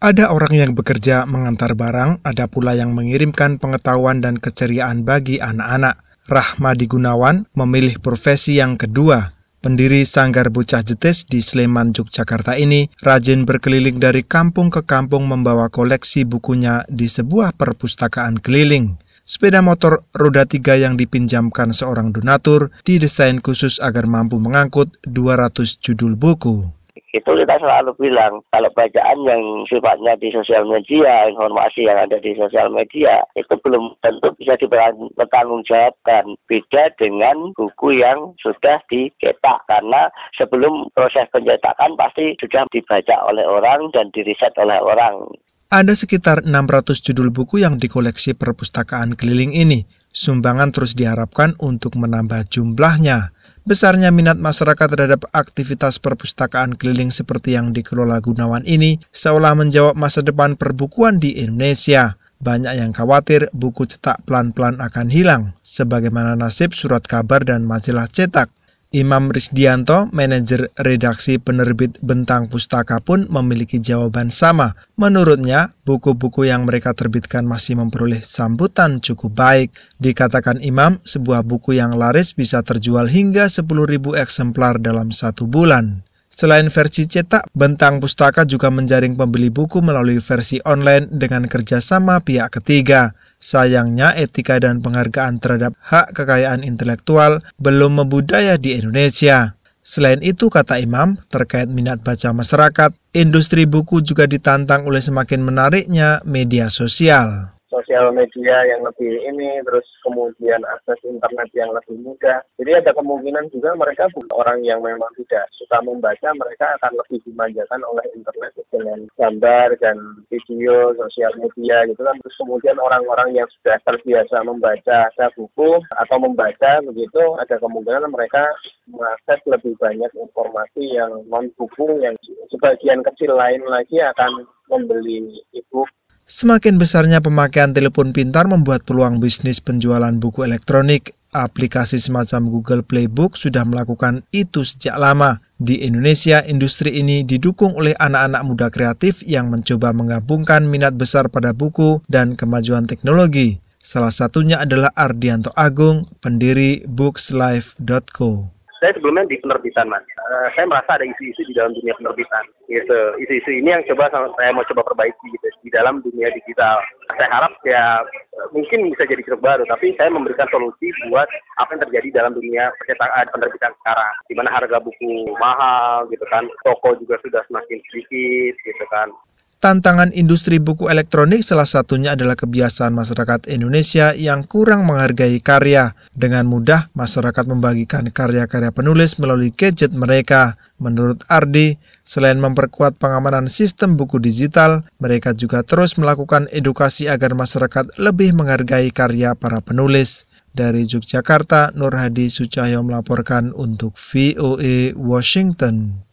Ada orang yang bekerja mengantar barang, ada pula yang mengirimkan pengetahuan dan keceriaan bagi anak-anak. Rahmadi Gunawan memilih profesi yang kedua. Pendiri Sanggar Bocah Jetis di Sleman, Yogyakarta ini rajin berkeliling dari kampung ke kampung membawa koleksi bukunya di sebuah perpustakaan keliling. Sepeda motor roda 3 yang dipinjamkan seorang donatur didesain khusus agar mampu mengangkut 200 judul buku. Itu kita selalu bilang, kalau bacaan yang sifatnya di sosial media, informasi yang ada di sosial media, itu belum tentu bisa dipertanggungjawabkan. Beda dengan buku yang sudah dicetak, karena sebelum proses pencetakan pasti sudah dibaca oleh orang dan diriset oleh orang. Ada sekitar 600 judul buku yang dikoleksi perpustakaan keliling ini. Sumbangan terus diharapkan untuk menambah jumlahnya. Besarnya minat masyarakat terhadap aktivitas perpustakaan keliling seperti yang dikelola Gunawan ini seolah menjawab masa depan perbukuan di Indonesia. Banyak yang khawatir buku cetak pelan-pelan akan hilang, sebagaimana nasib surat kabar dan majalah cetak. Imam Risdianto, manajer redaksi penerbit Bentang Pustaka pun memiliki jawaban sama. Menurutnya, buku-buku yang mereka terbitkan masih memperoleh sambutan cukup baik. Dikatakan Imam, sebuah buku yang laris bisa terjual hingga 10.000 eksemplar dalam 1 bulan. Selain versi cetak, Bentang Pustaka juga menjaring pembeli buku melalui versi online dengan kerjasama pihak ketiga. Sayangnya, etika dan penghargaan terhadap hak kekayaan intelektual belum membudaya di Indonesia. Selain itu, kata Imam, terkait minat baca masyarakat, industri buku juga ditantang oleh semakin menariknya media sosial. Sosial media yang lebih terus kemudian akses internet yang lebih mudah. Jadi ada kemungkinan juga mereka orang yang memang tidak suka membaca, mereka akan lebih dimanjakan oleh internet dengan gambar dan video, sosial media gitu kan. Terus kemudian orang-orang yang sudah terbiasa membaca buku atau membaca begitu, ada kemungkinan mereka mengakses lebih banyak informasi yang non-buku, yang sebagian kecil lain lagi akan membeli e-book. Semakin besarnya pemakaian telepon pintar membuat peluang bisnis penjualan buku elektronik. Aplikasi semacam Google Play Book sudah melakukan itu sejak lama. Di Indonesia, industri ini didukung oleh anak-anak muda kreatif yang mencoba menggabungkan minat besar pada buku dan kemajuan teknologi. Salah satunya adalah Ardianto Agung, pendiri bookslife.co. Saya sebelumnya di penerbitan, Mas. Saya merasa ada isu-isu di dalam dunia penerbitan. Gitu. Isu-isu ini yang saya mau coba perbaiki gitu, di dalam dunia digital. Saya harap ya mungkin bisa jadi ceruk baru, tapi saya memberikan solusi buat apa yang terjadi dalam dunia percetakan penerbitan sekarang. Di mana harga buku mahal gitu kan, toko juga sudah semakin sedikit gitu kan. Tantangan industri buku elektronik salah satunya adalah kebiasaan masyarakat Indonesia yang kurang menghargai karya. Dengan mudah, masyarakat membagikan karya-karya penulis melalui gadget mereka. Menurut Ardi, selain memperkuat pengamanan sistem buku digital, mereka juga terus melakukan edukasi agar masyarakat lebih menghargai karya para penulis. Dari Yogyakarta, Nur Hadi Sucahyo melaporkan untuk VOA Washington.